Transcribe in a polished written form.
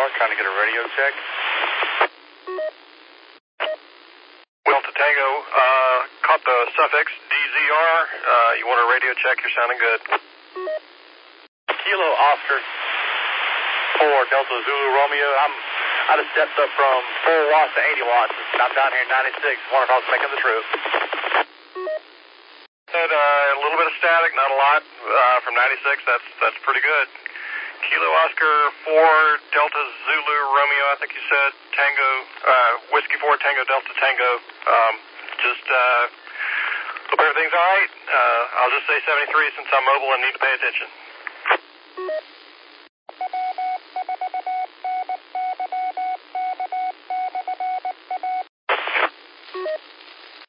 trying to get a radio check. Delta Tango, caught the suffix DZR. You want a radio check? You're sounding good. Kilo Oscar 4 Delta Zulu Romeo. I just stepped up from 4 watts to 80 watts. I'm down here at 96. Wonder if I was making the trip. Had a little bit of static, not a lot. From 96, that's pretty good. Kilo Oscar 4 Delta Zulu Romeo, I think you said. Tango, Whiskey 4 Tango Delta Tango. Just hope everything's all right. I'll just say 73 since I'm mobile and need to pay attention.